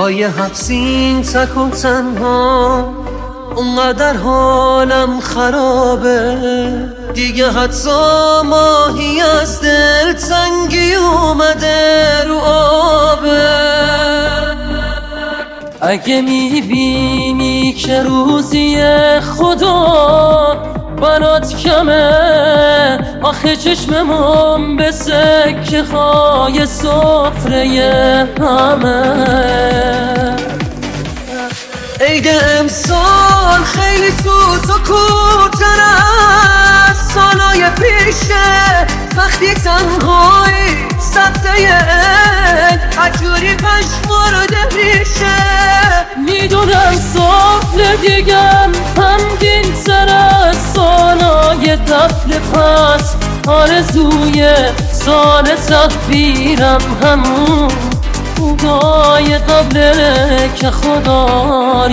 پای حبسین تک و تنها، اونقدر حالم خرابه دیگه، حتی ماهی از دل تنگی اومده رو آبه. اگه میبینی که روزی خدا برات کمه، آخه چشممون به سکه های سفره همه. عید امسال خیلی سوز و کورتر از سالای پیشه، وقتی تنهایی سبته عید عجوری پشمارده میشه. میدونم سال دیگم همگین سر از سالای دفل پس، آرزوی سال تقدیرم همون بودای قبله که خدا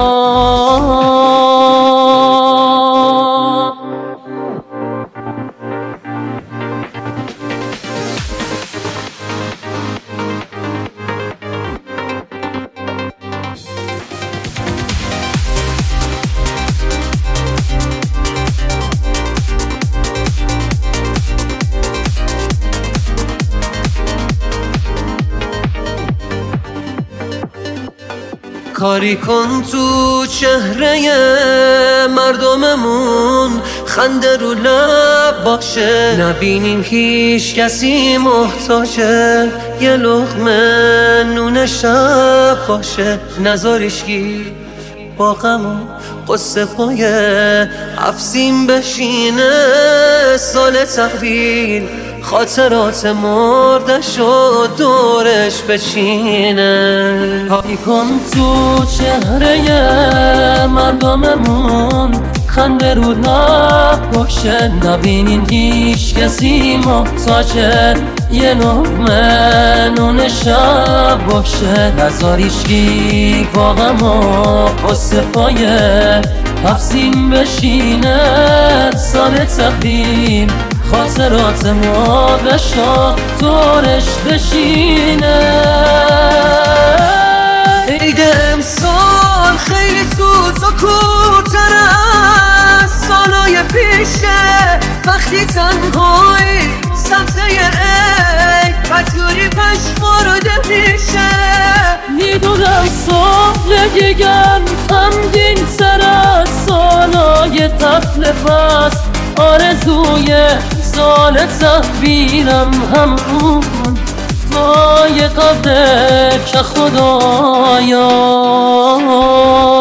کاری کن تو چهره مردممون خنده رو لب باشه، نبینیم هیچ کسی محتاجه یه لقمه نون شب باشه. نذارشگی با غم و قصه پای حبسیم بشینه، سال تحویل خاطرات مردش و دورش بچینه. کاری کن تو چهره مردممون خنده رو لب باشه، نبینین هیچ کسی محتاجه یه لقمه نون شب باشه. نذاریشگی با غم و قصه پای حبسیم بشینه، سال تقدیم خاطرات ما بشا دورش بشینه. عید امسال خیلی سوز و کورتر از سالای پیشه، وقتی تنهایی سبزه عید بجوری پشمارده میشه. میدونم سال دیگر همگین سر از سالای طفل پس، آرزوی سال تحویلم همون پای قبله که خدایا